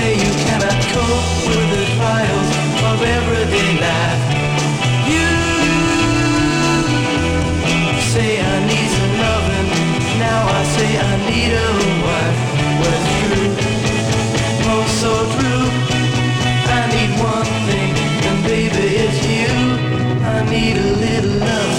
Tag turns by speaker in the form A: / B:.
A: say you cannot cope with the trials of everyday life. You say I need some loving, now I say I need a wife. Well, it's true, oh so true. I need one thing, and baby it's you. I need a little love.